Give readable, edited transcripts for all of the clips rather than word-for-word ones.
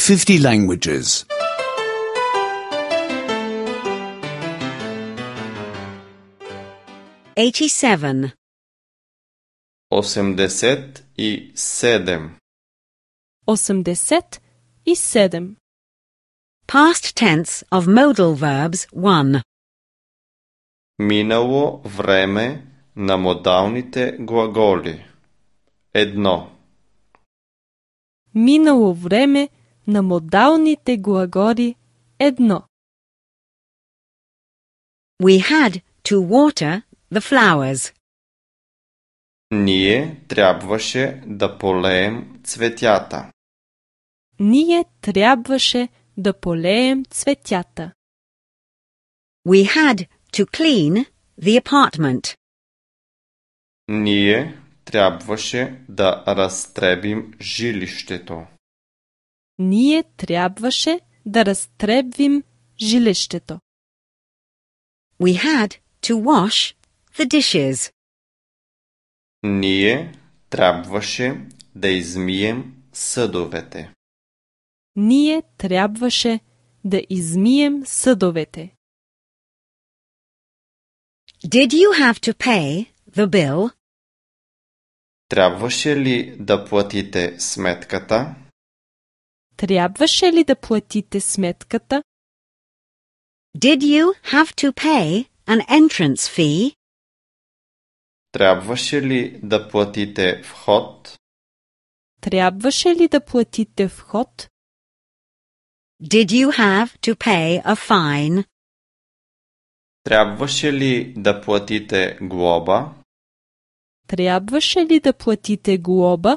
50 languages. 87. 87. 87. Past tense of modal verbs 1. Минало време на модалните глаголи. 1. Минало време на модалните глаголи 1. We had to water the flowers. Ние трябваше да полеем цветята. Ние трябваше да полеем цветята. We had to clean the apartment. Ние трябваше да разтребим жилището. Ние трябваше да разтребвим жилището. We had to wash the dishes. Ние трябваше да измием съдовете. Ние трябваше да измием съдовете. Did you have to pay the bill? Трябваше ли да платите сметката? Трябваше ли да платите сметката? Did you have to pay an entrance fee? Трябваше ли да платите вход? Трябваше ли да платите вход? Did you have to pay a fine? Трябваше ли да платите глоба? Трябваше ли да платите глоба?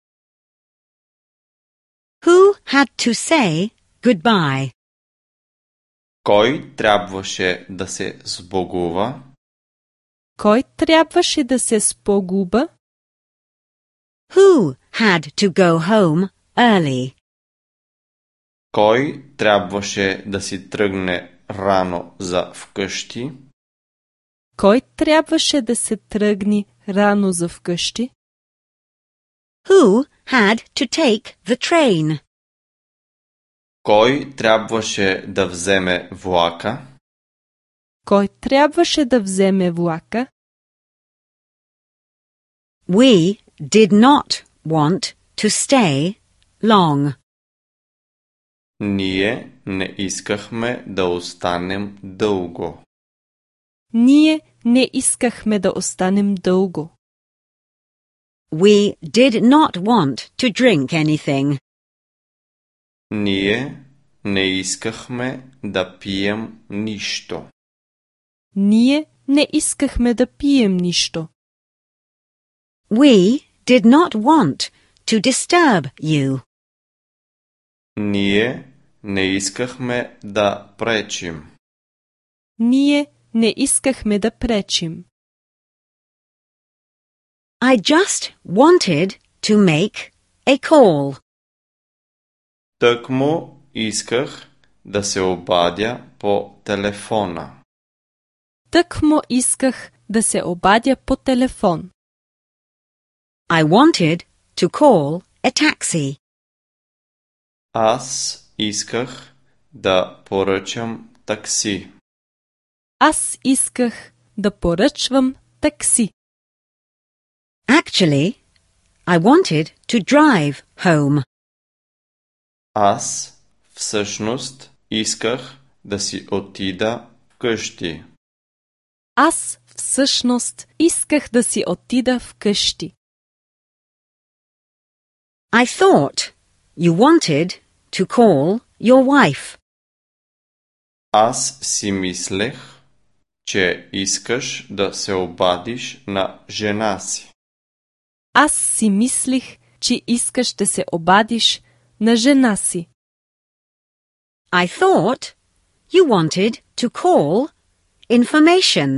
Who had to say goodbye? Кой трябваше да се сбогува? Кой трябваше да се спогуба? Who had to go home early? Кой трябваше да си тръгне рано за вкъщи? Кой трябваше да се тръгне рано за вкъщи? Who had to take the train? Кой трябваше да вземе влака? Кой трябваше да вземе влака? We did not want to stay long. Ние не искахме да останем дълго. Ние не искахме да останем дълго. We did not want to drink anything. Ние не искахме да пием нищо. Ние не искахме да пием нищо. We did not want to disturb you. Ние не искахме да пречим. Ние не искахме да пречим. I just wanted to make a call. Тъкмо исках да се обадя по телефона. Тъкмо исках да се обадя по телефон. I wanted to call a taxi. Аз исках да поръчам такси. Аз исках да поръчвам такси. Actually, I wanted to drive home. Аз всъщност исках да си отида вкъщи. Аз всъщност исках да си отида вкъщи. I thought you wanted to call your wife. Аз си мислех, че искаш да се обадиш на жена си. Аз си мислих, че искаш да се обадиш на жена си. I thought you wanted to call information.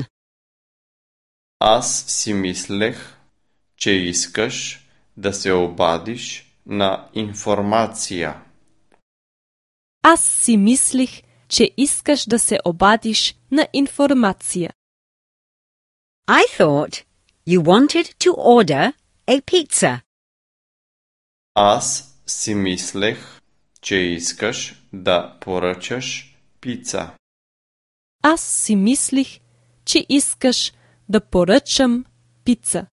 Аз си мислех, че искаш да се обадиш на информация. Аз си мислих, че искаш да се обадиш на информация. I thought you wanted to order a pizza. Аз си мислех, че искаш да поръчаш пица. Аз си мислих, че искаш да поръчам пица.